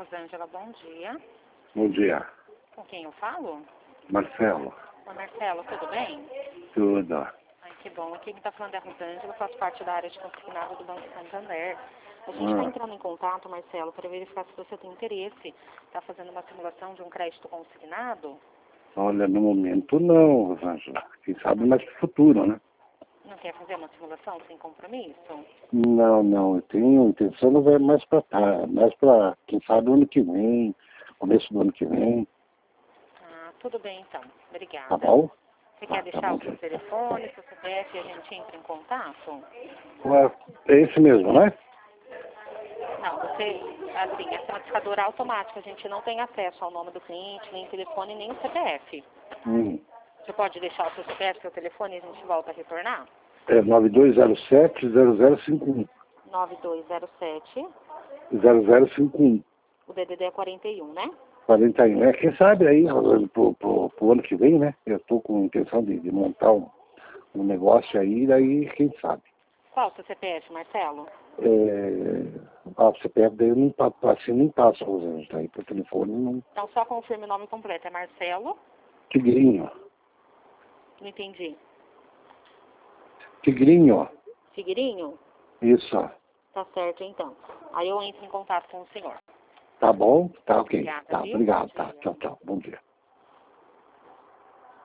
Rosângela, bom dia. Bom dia. Com quem eu falo? Marcelo. Oi, Marcelo, tudo bem? Tudo. Ai, que bom. Aqui quem está falando é a Rosângela, faço parte da área de consignado do Banco Santander. A gente está entrando em contato, Marcelo, para verificar se você tem interesse. Está fazendo uma simulação de um crédito consignado? Olha, no momento não, Rosângela. Quem sabe mais pro futuro, né? Não quer fazer uma simulação sem compromisso? Não. Eu tenho intenção de ver mais pra, quem sabe, ano que vem, começo do ano que vem. Ah, tudo bem então. Obrigada. Tá bom? Você quer deixar bom. o seu telefone, seu CPF e a gente entra em contato? Ué, é esse mesmo, né? Não, você, assim, essa notificadora automática, a gente não tem acesso ao nome do cliente, nem telefone, nem o CPF. Você pode deixar o seu CPF, seu telefone e a gente volta a retornar? É 9207-0051. 9207, 0051. o DDD é 41, né? 41. É, quem sabe aí, Rosângela, pro ano que vem, né? Eu tô com intenção de montar um negócio aí, daí quem sabe. Qual o seu CPF, Marcelo? O CPF daí eu não assim, não passa, Rosângela, aí por telefone não. Então só confirme o nome completo, é Marcelo? Tigrinho. Não entendi. Tigrinho. Figueirinho? Isso. Tá certo, então. Aí eu entro em contato com o senhor. Tá bom? Tá ok. Obrigada, Tá, viu? obrigado. Bom Tá, dia. tchau. Bom dia.